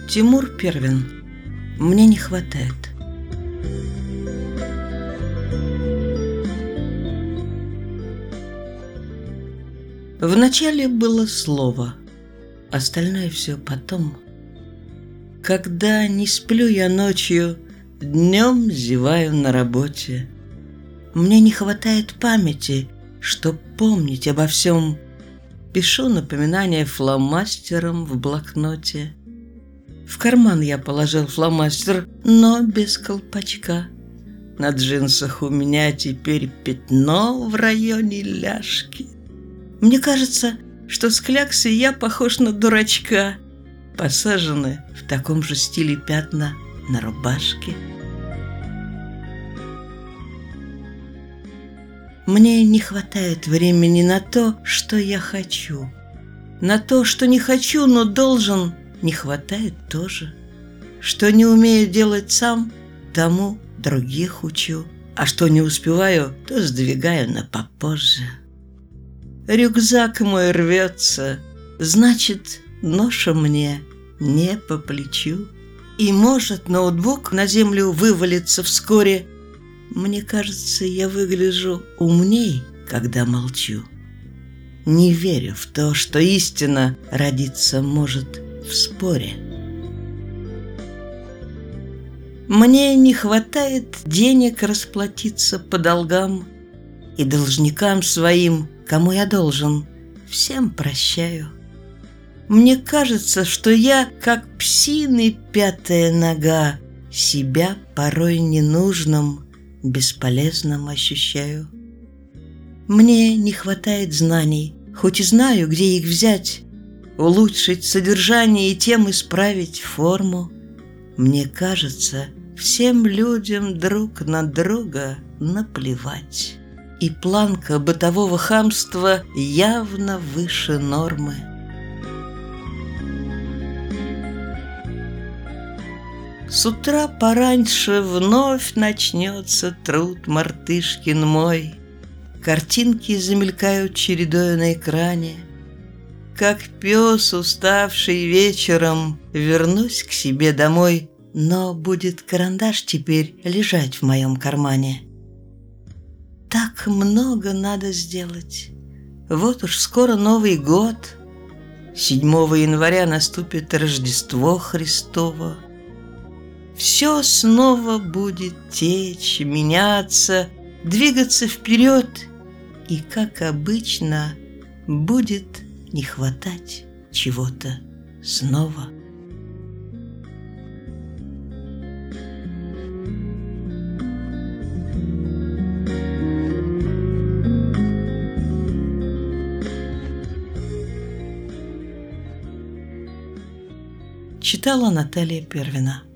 Тимур Первин. Мне не хватает. Вначале было слово, остальное все потом. Когда не сплю я ночью, днем зеваю на работе. Мне не хватает памяти, чтоб помнить обо всем. Пишу напоминания фломастером в блокноте. В карман я положил фломастер, но без колпачка. На джинсах у меня теперь пятно в районе ляжки. Мне кажется, что с кляксой я похож на дурачка. Посажены в таком же стиле пятна на рубашке. Мне не хватает времени на то, что я хочу. На то, что не хочу, но должен, не хватает тоже. Что не умею делать сам, тому других учу. А что не успеваю, то сдвигаю на попозже. Рюкзак мой рвется, значит, ноша мне не по плечу. И может ноутбук на землю вывалится вскоре. Мне кажется, я выгляжу умней, когда молчу. Не верю в то, что истина родиться может в споре. Мне не хватает денег расплатиться по долгам. И должникам своим, кому я должен, всем прощаю. Мне кажется, что я, как псины пятая нога, себя порой ненужным, бесполезным ощущаю. Мне не хватает знаний, хоть и знаю, где их взять, улучшить содержание и тем исправить форму. Мне кажется, всем людям друг на друга наплевать. И планка бытового хамства явно выше нормы. С утра пораньше вновь начнется труд мартышкин мой. Картинки замелькают чередой на экране. Как пес, уставший вечером, вернусь к себе домой, но будет карандаш теперь лежать в моем кармане. Так много надо сделать. Вот уж скоро Новый год. 7 января наступит Рождество Христово. Все снова будет течь, меняться, двигаться вперед. И, как обычно, будет не хватать чего-то снова. Читала Наталья Первина.